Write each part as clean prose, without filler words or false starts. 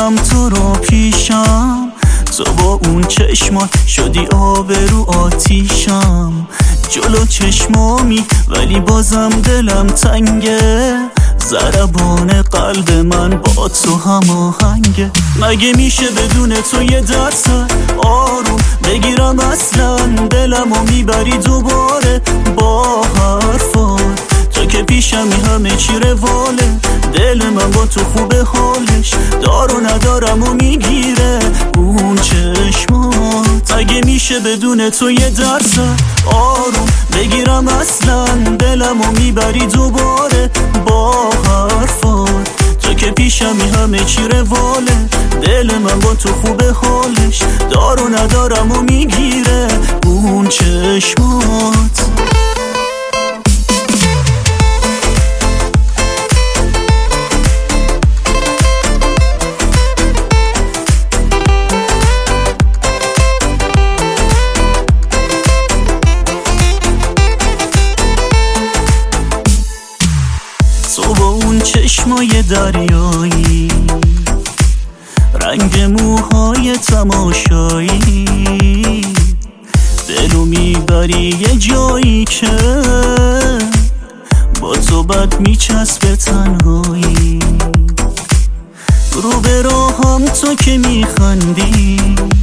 دیدم تو رو پیشم، تو با اون چشمات شدی آب رو آتیشم. جلو چشمامی ولی بازم دلم تنگه، ضربان قلب من با تو هماهنگه. مگه میشه بدون تو یه درصد آروم بگیرم اصلا؟ دلمو میبری دوباره با حرفات، تو که پیشمی همه چی رواله. دل من با تو خوبه حالش، دار و ندارم و میگیره اون چشمات. مگه میشه بدون تو یه درصد آروم بگیرم اصلا؟ دلمو میبری دوباره با حرفات، تو که پیشمی همه چی رواله. دل من با تو خوبه حالش، دار و ندارم و میگیره اون چشمات. تو با اون چشمای دریایی، رنگ موهای تماشایی، دلو میبری یه جایی که با تو بد میچسبه تنهایی. رو به راهم تو که میخندی،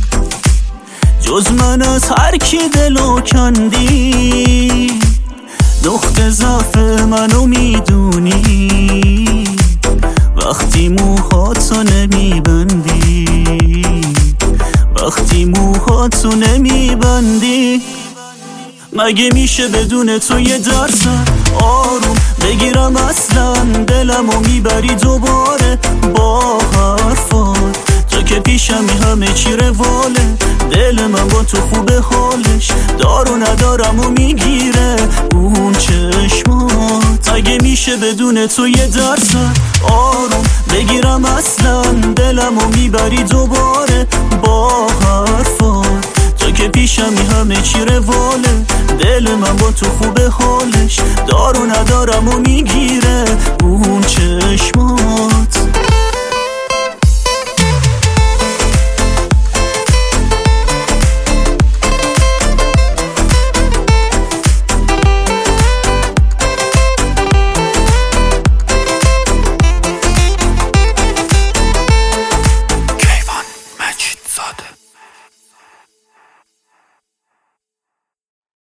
جز من از هر کی دلو کندی. نقطه ضعف منو میدونی، وقتی موهاتو نمیبندی، وقتی موهاتو نمیبندی. مگه میشه بدون تو یه درصد آروم بگیرم اصلا؟ دلمو میبری دوباره با حرفات، تو که پیشمی همه چی رواله. دل من با تو خوبه حالش، دار و ندارم و میگیره اون چشمات. مگه میشه بدون تو یه درصد آروم بگیرم اصلا؟ دلمو میبری دوباره با حرفات، تو که پیشمی همه چی رواله. دل من با تو خوبه حالش، دار و ندارم و میگیره اون چشمات.